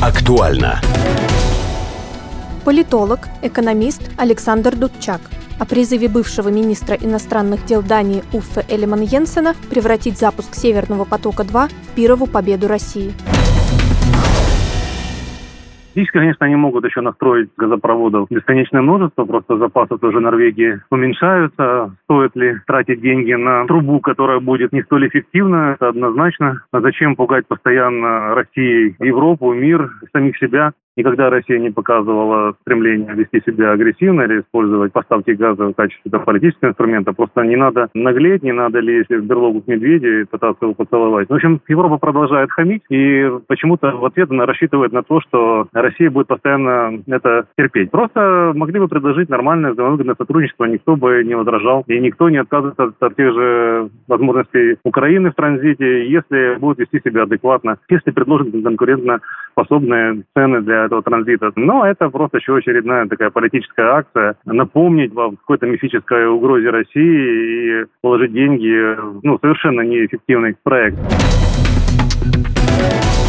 Актуально. Политолог, экономист Александр Дудчак о призыве бывшего министра иностранных дел Дании Уффе Эллеман-Йенсена превратить запуск «Северного потока-2» в пировую победу России. Физически, конечно, они могут еще настроить газопроводов бесконечное множество, просто запасы тоже Норвегии уменьшаются. Стоит ли тратить деньги на трубу, которая будет не столь эффективна, это однозначно. А зачем пугать постоянно Россией, Европу, мир, самих себя? Никогда Россия не показывала стремления вести себя агрессивно или использовать поставки газа в качестве политического инструмента. Просто не надо наглеть, не надо лезть в берлогу к медведю и пытаться его поцеловать. В общем, Европа продолжает хамить, и почему-то в ответ она рассчитывает на то, что Россия будет постоянно это терпеть. Просто могли бы предложить нормальное взаимовыгодное сотрудничество, никто бы не возражал, и никто не отказывается от тех же возможностей Украины в транзите, если будет вести себя адекватно, если предложит конкурентоспособные цены для этого транзита. Но это просто еще очередная такая политическая акция. Напомнить о какой-то мифической угрозе России и положить деньги в совершенно неэффективный проект.